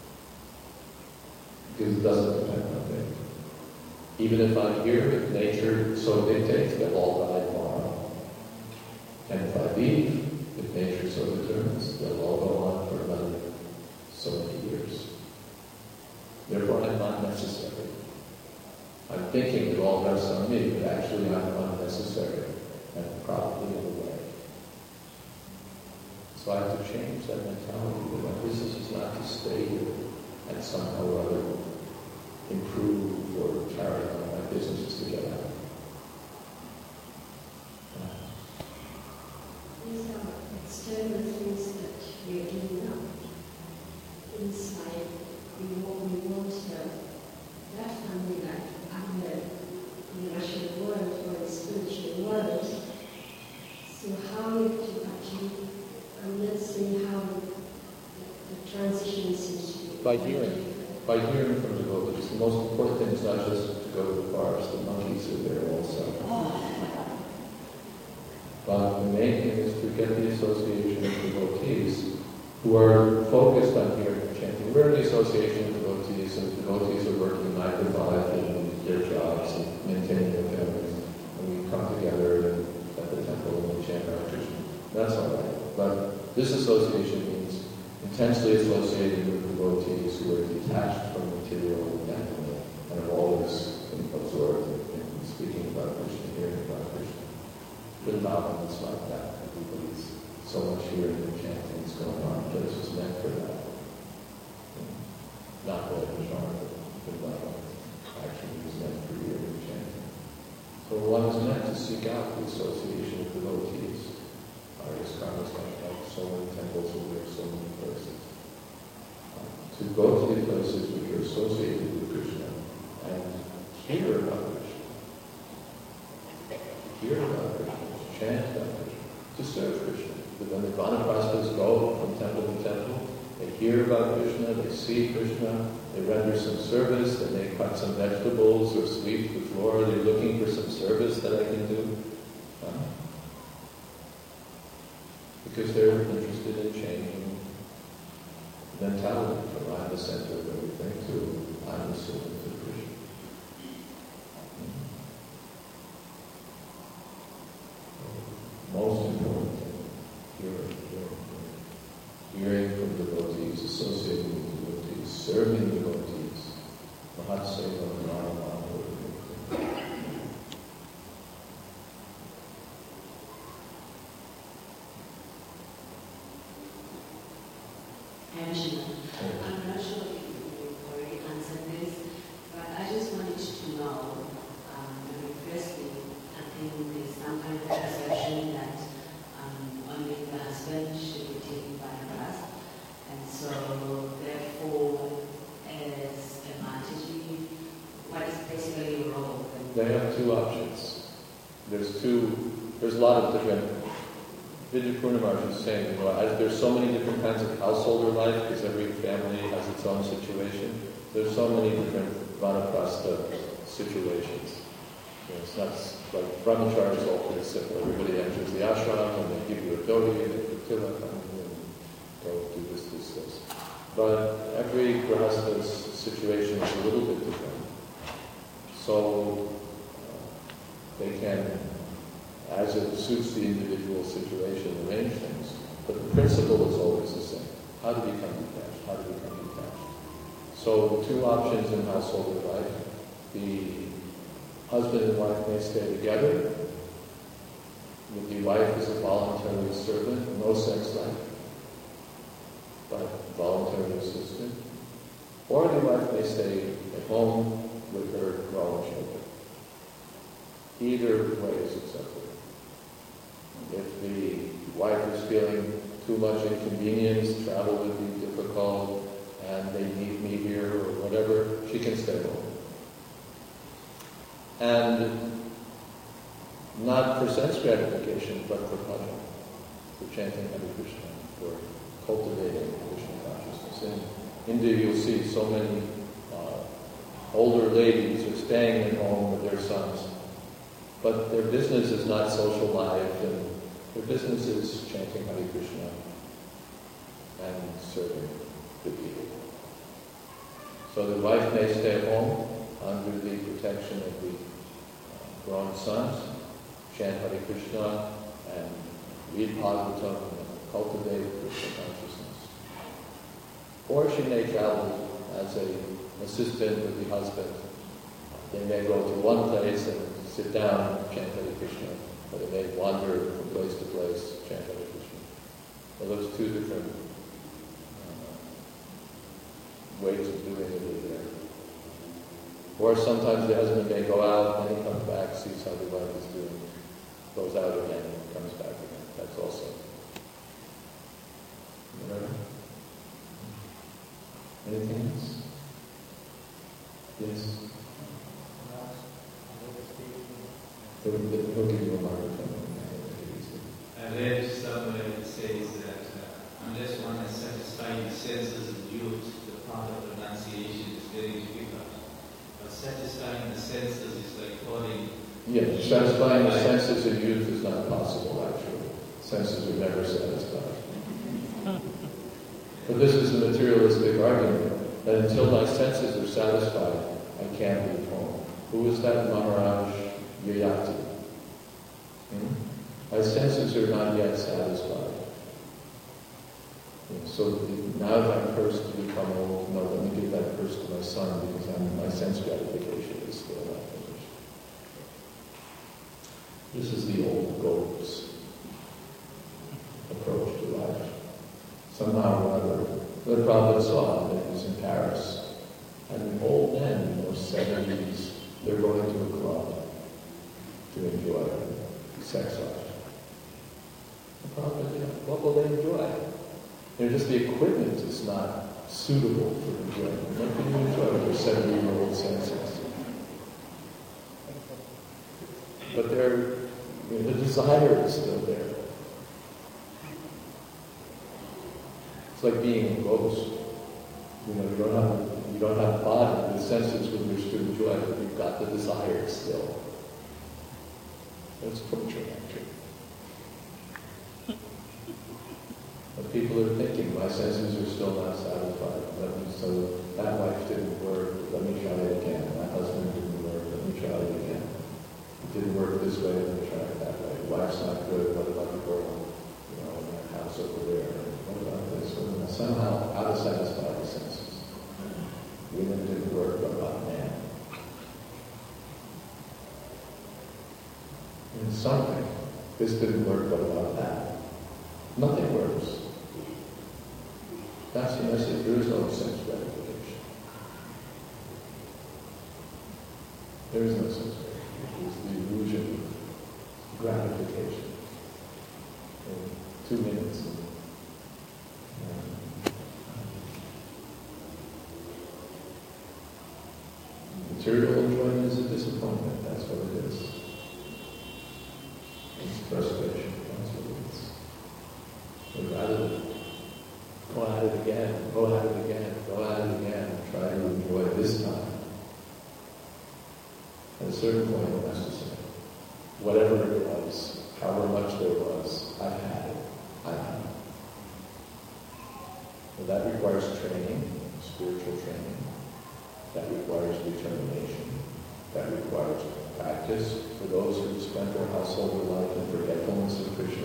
Because it doesn't depend on me. Even if I'm here, if nature so dictates, they'll all die tomorrow. And if I leave, if nature so determines, they'll all go on for another so many years. Therefore, I'm not necessary. I'm thinking it all rests on me, but actually I'm unnecessary and probably in the way. So I have to change that mentality that my business is not to stay here and somehow or other improve or carry on. My business is to get out. These are external things that we are doing now. Inside, we want that family life out there in the Russian world or the spiritual world. So how to actually understand how the transition seems to be. By hearing from devotees. The most important thing is not just to go to the forest. The monkeys are there also. But the main thing is to get the association of devotees who are focused on hearing and chanting. We're in the association of devotees, and devotees are working 9 to 5 in their jobs and maintaining their families. And we come together at the temple and we chant our Krishna. That's all right. But this association means intensely associated with devotees who are detached from material and are always absorbed in speaking about Vrindavan is like that. Everybody's so much hearing and chanting is going on, but it's just meant for that. Not what Vrindavan actually is meant for hearing and chanting. So one is meant to seek out the association of devotees. Our ISKCON is like so many temples and there are so many places. To go to the places which are associated with Krishna and hear about Krishna. Hear about Krishna, chant about Krishna, to serve Krishna. But when the Vanaprasthas go from temple to temple, they hear about Krishna, they see Krishna, they render some service, they may cut some vegetables or sweep the floor, they're looking for some service that I can do. Because they're interested in changing mentality from I'm the center of everything to I'm the servant of Krishna. Most important thing, hearing from devotees, associating with devotees, serving devotees. Mahatseva Narayan. Angela, I'm not sure if you already answered this, but I just wanted to know, firstly, I think there's some kind of perception that only the husband should be taken by a trust, and so therefore, as a Mataji, what is basically your role? They have two options. There's a lot of different. Vidya Purnamar is saying, there's so many different kinds of householder life because every family has its own situation. There's so many different Vanaprastha situations. It's not like brahmacharya is all pretty simple. Everybody enters the ashram and they give you a dhoti, they put tilak on you and go do this. But every grahastha's situation is a little bit different. So they can, as it suits the individual situation, arrange things. But the principle is always the same. How to become detached? How to become detached? So two options in household life. The husband and wife may stay together. With the wife as a voluntary servant, no sex life, but voluntary assistant. Or the wife may stay at home with her grown children. Either way is acceptable. If the wife is feeling too much inconvenience, travel would be difficult, and they need me here or whatever, she can stay home. And not for sense gratification, but for pleasure, for chanting Hare Krishna, for cultivating Krishna consciousness. In India, you'll see so many older ladies are staying at home with their sons, but their business is not social life, and their business is chanting Hare Krishna and serving the people. So the wife may stay at home under the protection of the grown sons, chant Hare Krishna and read Bhagavatam and cultivate Krishna consciousness. Or she may travel as an assistant with the husband. They may go to one place and sit down and chant Hare Krishna, or they may wander from place to place, chant Hare Krishna. So those two different ways of doing it are there. Or sometimes the husband may go out and he comes back, sees how the wife is doing, goes out again, and comes back again. That's also. Anything else? Yes? He'll give you a microphone. I read somewhere it says that unless one has satisfied the senses of youth, the path of renunciation is very difficult. But satisfying the senses is like holding. Yes, satisfying the senses of youth is not possible, actually. Senses are never satisfied. But this is a materialistic argument, that until my senses are satisfied, I can't leave home. Who is that? Maharaj Yayati. My senses are not yet satisfied. So now that I'm cursed to become old, no, let me give that curse to my son because my sense gratification is still not finished. This is the old Gop's approach to life. Somehow or other, the Prophet saw that he was in Paris, and old men in their 70s, they're going to a club to enjoy sex life. The Prophet, what will they enjoy? Just the equipment is not suitable for enjoyment. What can you enjoy with your 70-year-old senses? But the desire is still there. It's like being a ghost. You don't have a body, the senses with which to enjoy, but you've got the desire still. It's torture, actually. But people are thinking, my senses are still not satisfied. So that wife didn't work, let me try it again. My husband didn't work, let me try it again. It didn't work this way, let me try it that way. Life's not good, what about the girl, in that house over there? What about this? Somehow, how to satisfy the senses. Women didn't work, what about man? And something. This didn't work, what about that? Nothing works. That's the message. There is no sense gratification. There is no sense gratification. It's the illusion of gratification. In 2 minutes. Material enjoyment is a disappointment. That's what it is. It's frustration. That's what it is. We'd rather go at it again, go at it again, go at it again, and try to enjoy it this time. At a certain point, it has to say, whatever it was, however much there was, I've had it. I've had it. Well, that requires training, spiritual training. That requires determination. That requires practice. For those who spent their household life in forgetfulness of Krishna,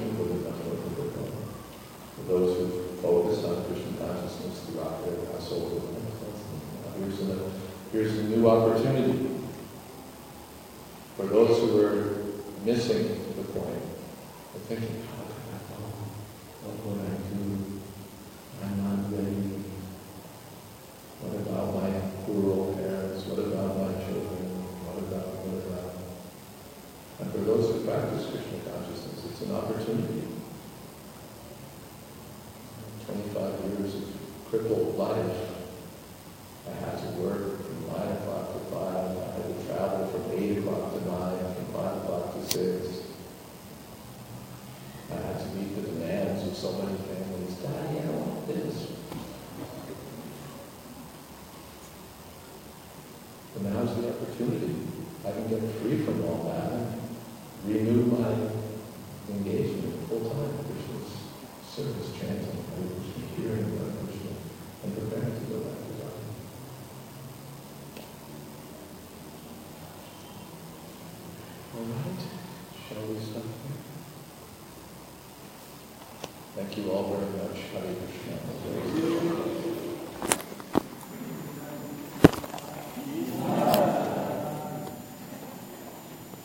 for those who focused on Krishna consciousness throughout their household life, here's a new opportunity. For those who were missing the point, they're thinking, how can I go? What would I do? I'm not ready. What about my poor old parents? What about my children? What about? And for those who practice Krishna consciousness, it's an opportunity. 25 years of crippled life. I had to work from 9 o'clock to 5. I had to travel from 8 o'clock to 9, from 5 o'clock to 6. I had to meet the demands of so many families. Daddy, I want this. And now's the opportunity. I can get free from all that and renew my engagement full-time in Krishna's service, chanting, hearing about Krishna, and preparing to go back to God. All right, shall we stop here? Thank you all very much. Hare Krishna.